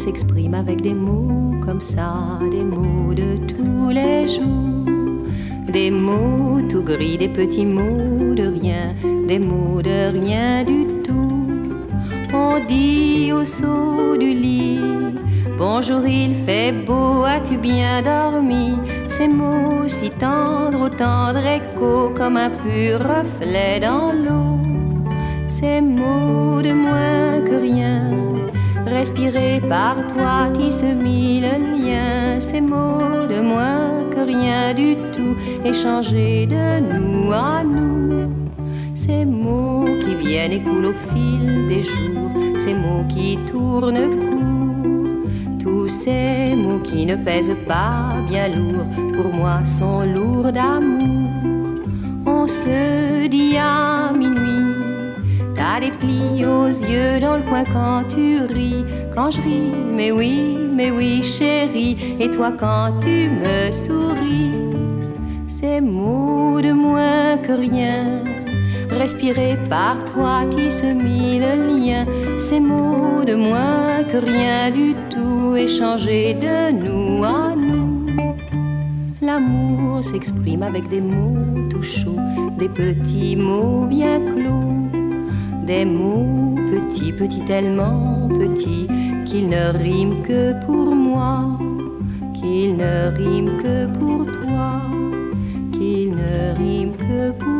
s'exprime avec des mots comme ça, des mots de tous les jours. Des mots tout gris, des petits mots de rien, des mots de rien du tout. On dit au saut du lit, bonjour, il fait beau, as-tu bien dormi? Ces mots si tendres, au tendre écho, comme un pur reflet dans l'eau. Ces mots de moins que rien, respirés par toi, tissent mille liens. Ces mots de moins que rien du tout, échangés de nous à nous. Ces mots qui viennent et coulent au fil des jours, ces mots qui tournent court. Tous ces mots qui ne pèsent pas bien lourd, pour moi sont lourds d'amour. On se dit à minuit, t'as des plis aux yeux dans le coin quand tu ris. Quand je ris, mais oui chérie, et toi quand tu me souris. Ces mots de moins que rien, respirés par toi, tissent mille liens. Ces mots de moins que rien du tout, échangés de nous à nous. L'amour s'exprime avec des mots tout chauds, des petits mots bien clos. Des mots petits, petits, tellement petits, qu'ils ne riment que pour moi, qu'ils ne riment que pour toi, qu'ils ne riment que pour